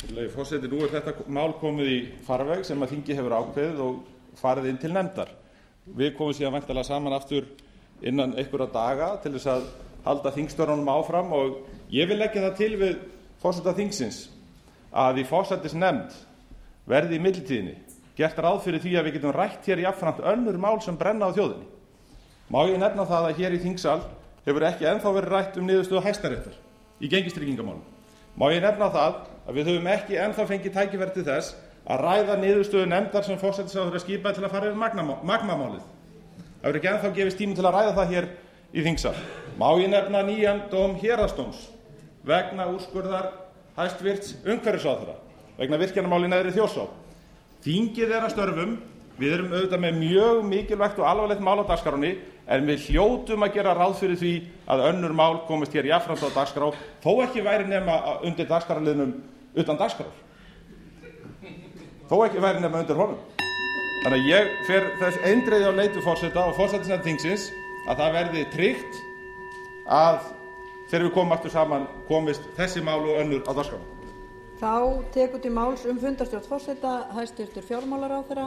Forseti, nú þetta mál komið í farveg sem að þingið hefur ákveðið og farið inn til nefndar. Við komum síðan væntanlega saman aftur innan einhverra daga til þess að halda þingstörfunum áfram og ég vil leggja það til við forseta þingsins að í forsætisnefnd verði í millitíðinni gert ráð fyrir því að við getum rætt hér jafnframt önnur mál sem brenna á þjóðinni. Má ég nefna það að hér í þingsal hefur ekki ennþá verið rætt niðurstöðu Hæstaréttar í gengistryggingamálum. Má ég nefna það að við höfum ekki ennþá fengið tækifæri til þess að ræða niðurstöðu nefndar sem forsætisráðherra skipaði til að fara yfir Magma-málið. Það hefur ekki ennþá gefist tími til að ræða það hér í þingsal. Má ég nefna nýjan dóm héraðsdóms vegna úrskurðar hæstvirts umhverfisráðherra vegna virkjunarmála í Neðri Þjórsá. Þingið er að störfum. Við erum auðvitað með mjög mikilvægt og alvarlegt mál á dagskránni en við hljótum að gera ráð fyrir því að önnur mál komist hér jafnframt á dagskrá þó ekki væri nema undir dagskrárliðnum utan dagskrár. Þó ekki væri nema undir honum. Þannig að ég fer þess eindreiði á leit við forseta og forsætisnefnd þingsins að það verði tryggt að þegar við komum aftur saman komist þessi mál og önnur á dagskrá. Þá tekur til máls fundarstjórn forseta hæstvirtur fjármálaráðherra.